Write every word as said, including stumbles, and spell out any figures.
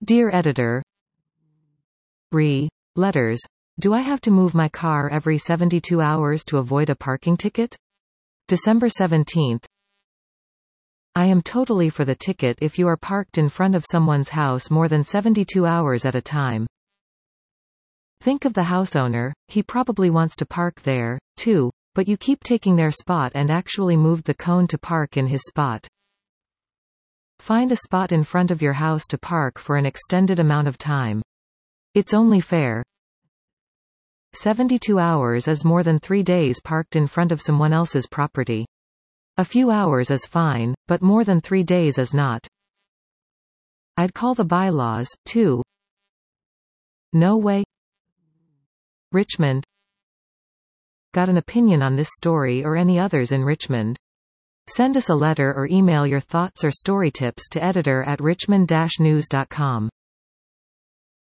Dear Editor, Re. Letters. Do I have to move my car every seventy-two hours to avoid a parking ticket? December seventeenth. I am totally for the ticket if you are parked in front of someone's house more than seventy-two hours at a time. Think of the house owner, he probably wants to park there, too, but you keep taking their spot and actually moved the cone to park in his spot. Find a spot in front of your house to park for an extended amount of time. It's only fair. seventy-two hours is more than three days parked in front of someone else's property. A few hours is fine, but more than three days is not. I'd call the bylaws, too. No way. Richmond. Got an opinion on this story or any others in Richmond? Send us a letter or email your thoughts or story tips to editor at richmond dash news dot com.